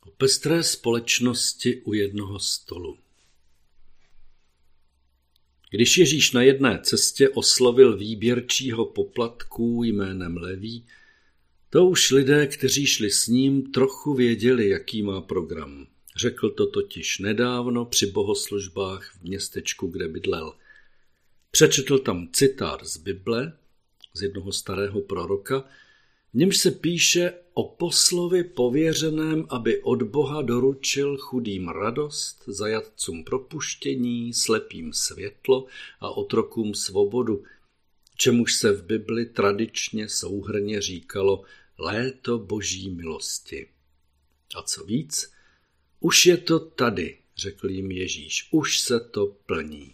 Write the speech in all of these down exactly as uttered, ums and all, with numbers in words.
O pestré společnosti u jednoho stolu. Když Ježíš na jedné cestě oslovil výběrčího poplatků jménem Leví, to už lidé, kteří šli s ním, trochu věděli, jaký má program. Řekl to totiž nedávno při bohoslužbách v městečku, kde bydlel. Přečetl tam citát z Bible, z jednoho starého proroka, v němž se píše o poslovi pověřeném, aby od Boha doručil chudým radost, zajatcům propuštění, slepým světlo a otrokům svobodu, čemuž se v Bibli tradičně souhrnně říkalo léto boží milosti. A co víc, už je to tady, řekl jim Ježíš, už se to plní.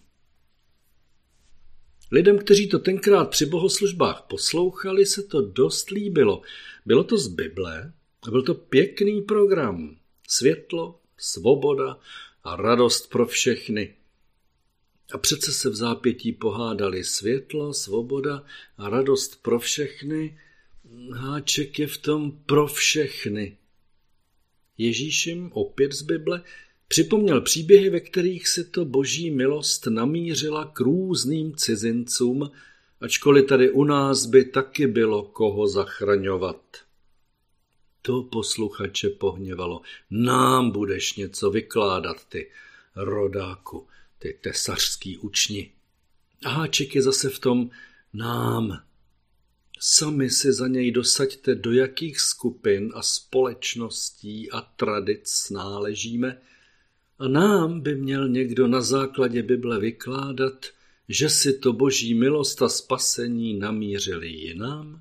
Lidem, kteří to tenkrát při bohoslužbách poslouchali, se to dost líbilo. Bylo to z Bible a byl to pěkný program. Světlo, svoboda a radost pro všechny. A přece se v zápětí pohádali světlo, svoboda a radost pro všechny. Háček je v tom pro všechny. Ježíš jim opět z Bible připomněl příběhy, ve kterých se to boží milost namířila k různým cizincům, ačkoliv tady u nás by taky bylo koho zachraňovat. To posluchače pohněvalo. Nám budeš něco vykládat, ty rodáku, ty tesařský učni. A háček je zase v tom nám. Sami si za něj dosaďte, do jakých skupin a společností a tradic náležíme, a nám by měl někdo na základě Bible vykládat, že si to boží milost a spasení namířili jinam.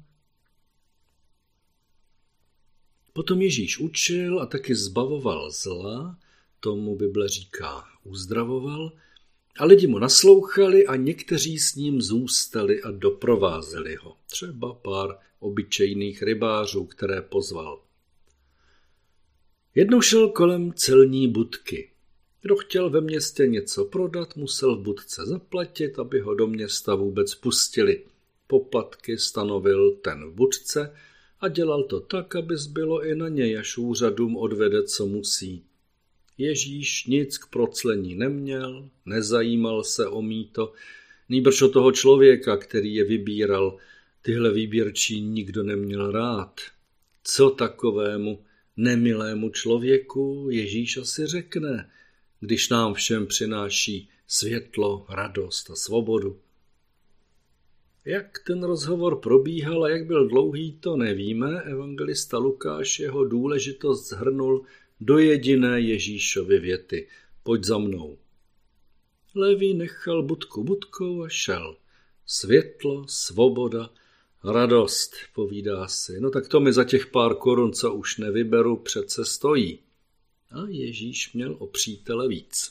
Potom Ježíš učil a taky zbavoval zla, tomu Bible říká uzdravoval, a lidi mu naslouchali a někteří s ním zůstali a doprovázeli ho. Třeba pár obyčejných rybářů, které pozval. Jednou šel kolem celní budky. Kdo chtěl ve městě něco prodat, musel v budce zaplatit, aby ho do města vůbec pustili. Poplatky stanovil ten v budce a dělal to tak, aby zbylo i na něj, až úřadům odvede, co musí. Ježíš nic k proclení neměl, nezajímal se o mýto, nýbrž o toho člověka, který je vybíral. Tyhle výběrčí nikdo neměl rád. Co takovému nemilému člověku Ježíš asi řekne, když nám všem přináší světlo, radost a svobodu? Jak ten rozhovor probíhal a jak byl dlouhý, to nevíme. Evangelista Lukáš jeho důležitost shrnul do jediné Ježíšovy věty. Pojď za mnou. Leví nechal budku budkou a šel. Světlo, svoboda, radost, povídá si. No tak to mi za těch pár korun, co už nevyberu, přece stojí. A Ježíš měl o přítele víc.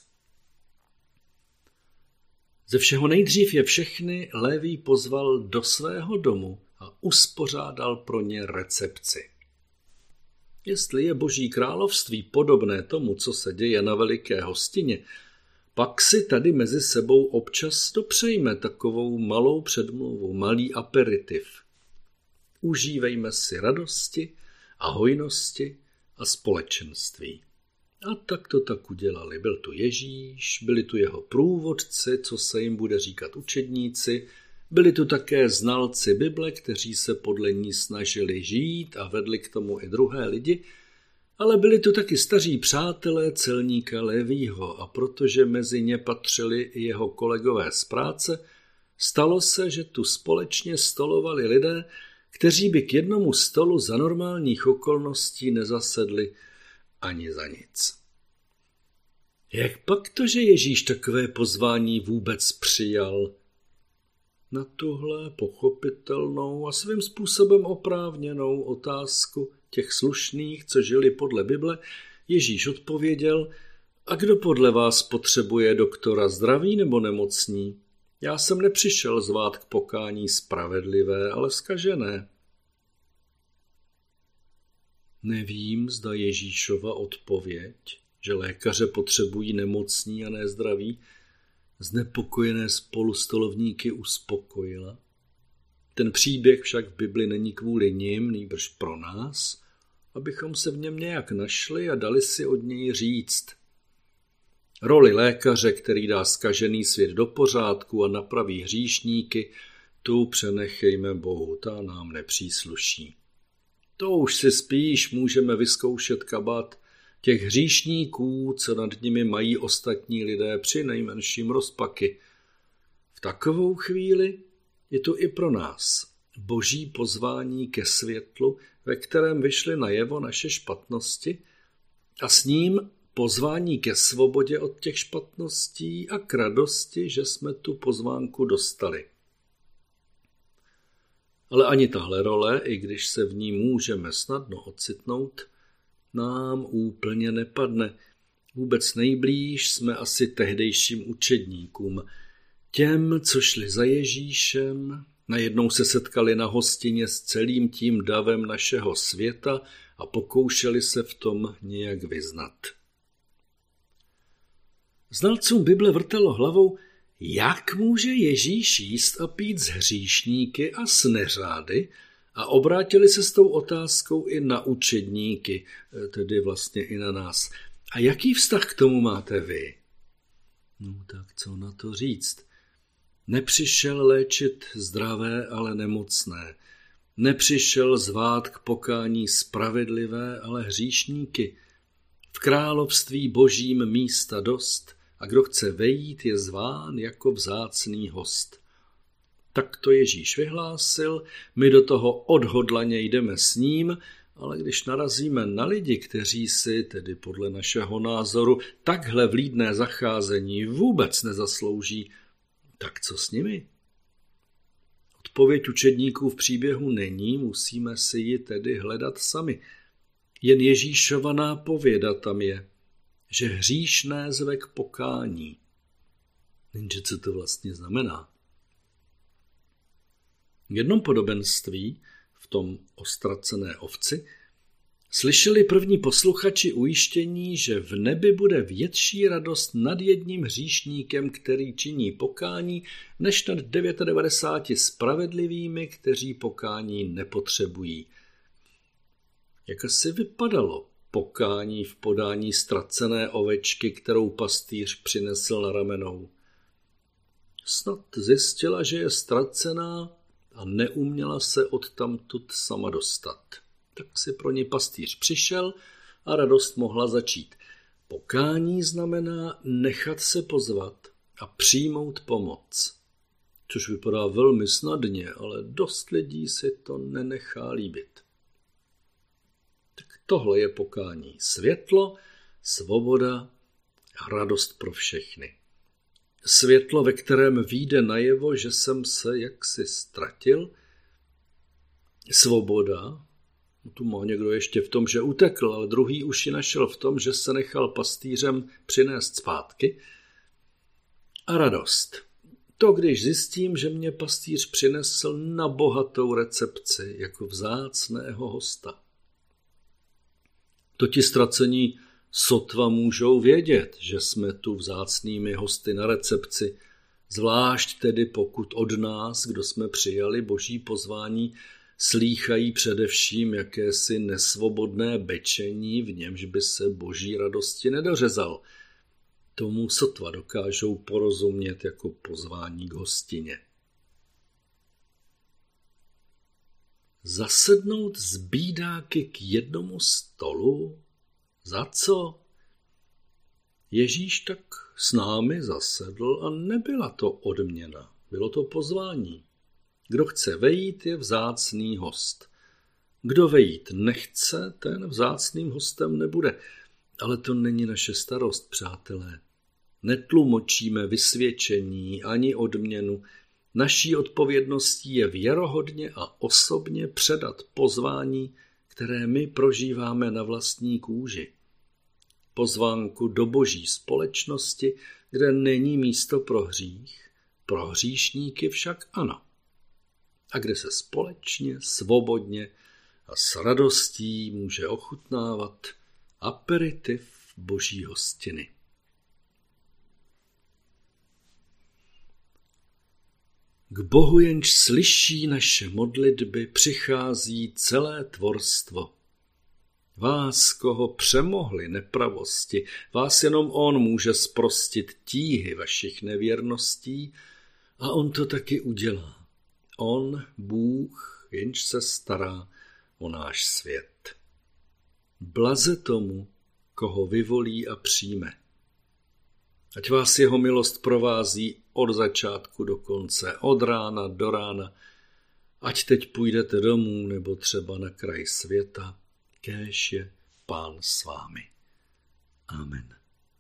Ze všeho nejdřív je všechny Leví pozval do svého domu a uspořádal pro ně recepci. Jestli je boží království podobné tomu, co se děje na veliké hostině, pak si tady mezi sebou občas dopřejme takovou malou předmluvu, malý aperitiv. Užívejme si radosti a hojnosti a společenství. A tak to tak udělali. Byl tu Ježíš, byli tu jeho průvodci, co se jim bude říkat učedníci, byli tu také znalci Bible, kteří se podle ní snažili žít a vedli k tomu i druhé lidi, ale byli tu taky staří přátelé celníka Levího a protože mezi ně patřili i jeho kolegové z práce, stalo se, že tu společně stolovali lidé, kteří by k jednomu stolu za normálních okolností nezasedli ani za nic. Jak pak to, že Ježíš takové pozvání vůbec přijal? Na tuhle pochopitelnou a svým způsobem oprávněnou otázku těch slušných, co žili podle Bible, Ježíš odpověděl: a kdo podle vás potřebuje doktora, zdraví nebo nemocní? Já jsem nepřišel zvát k pokání spravedlivé, ale zkažené. Nevím, zda Ježíšova odpověď, že lékaře potřebují nemocní a ne zdraví, znepokojené spolustolovníky uspokojila. Ten příběh však v Bibli není kvůli nim, nýbrž pro nás abychom se v něm nějak našli a dali si od něj říct. Roli lékaře, který dá zkažený svět do pořádku a napraví hříšníky, tu přenechejme Bohu, ta nám nepřísluší. To už si spíš můžeme vyzkoušet kabát těch hříšníků, co nad nimi mají ostatní lidé při nejmenším rozpaky. V takovou chvíli je to i pro nás boží pozvání ke světlu, ve kterém vyšly najevo naše špatnosti a s ním pozvání ke svobodě od těch špatností a k radosti, že jsme tu pozvánku dostali. Ale ani tahle role, i když se v ní můžeme snadno ocitnout, nám úplně nepadne. Vůbec nejblíž jsme asi tehdejším učedníkům. Těm, co šli za Ježíšem, najednou se setkali na hostině s celým tím davem našeho světa a pokoušeli se v tom nějak vyznat. Znalcům Bible vrtelo hlavou, jak může Ježíš jíst a pít s hříšníky a s neřády, a obrátili se s tou otázkou i na učedníky, tedy vlastně i na nás. A jaký vztah k tomu máte vy? No tak co na to říct? Nepřišel léčit zdravé, ale nemocné. Nepřišel zvát k pokání spravedlivé, ale hříšníky. V království božím místa dost a kdo chce vejít, je zván jako vzácný host. Tak to Ježíš vyhlásil, my do toho odhodlaně jdeme s ním, ale když narazíme na lidi, kteří si, tedy podle našeho názoru, takhle vlídné zacházení vůbec nezaslouží, tak co s nimi? Odpověď učedníků v příběhu není, musíme si ji tedy hledat sami. Jen Ježíšova nápověda tam je, že hříšné zve k pokání. Jenže co to vlastně znamená? V jednom podobenství, v tom o ztracené ovci, slyšeli první posluchači ujištění, že v nebi bude větší radost nad jedním hříšníkem, který činí pokání, než nad devadesát devět spravedlivými, kteří pokání nepotřebují. Jak asi vypadalo pokání v podání ztracené ovečky, kterou pastýř přinesl na ramenou? Snad zjistila, že je ztracená a neuměla se odtamtud sama dostat. Tak si pro ní pastýř přišel a radost mohla začít. Pokání znamená nechat se pozvat a přijmout pomoc. Což vypadá velmi snadně, ale dost lidí si to nenechá líbit. Tak tohle je pokání. Světlo, svoboda a radost pro všechny. Světlo, ve kterém vyjde najevo, že jsem se jaksi ztratil. Svoboda, tu má někdo ještě v tom, že utekl, ale druhý už ji našel v tom, že se nechal pastýřem přinést zpátky. A radost. To, když zjistím, že mě pastýř přinesl na bohatou recepci jako vzácného hosta. To ti ztracení sotva můžou vědět, že jsme tu vzácnými hosty na recepci, zvlášť tedy pokud od nás, kdo jsme přijali boží pozvání, slýchají především jakési nesvobodné bečení, v němž by se boží radosti nedořezal. Tomu sotva dokážou porozumět jako pozvání k hostině. Zasednout s bídáky k jednomu stolu? Za co? Ježíš tak s námi zasedl a nebyla to odměna, bylo to pozvání. Kdo chce vejít, je vzácný host. Kdo vejít nechce, ten vzácným hostem nebude. Ale to není naše starost, přátelé. Netlumočíme vysvědčení ani odměnu. Naší odpovědností je věrohodně a osobně předat pozvání, které my prožíváme na vlastní kůži. Pozvánku do boží společnosti, kde není místo pro hřích, pro hříšníky však ano. A kde se společně, svobodně a s radostí může ochutnávat aperitiv boží hostiny. K Bohu, jenž slyší naše modlitby, přichází celé tvorstvo. Vás, koho přemohly nepravosti, vás jenom on může zprostit tíhy vašich nevěrností a on to taky udělá. On, Bůh, jenž se stará o náš svět. Blaze tomu, koho vyvolí a přijme. Ať vás jeho milost provází od začátku do konce, od rána do rána, ať teď půjdete domů nebo třeba na kraj světa, kéž je Pán s vámi. Amen.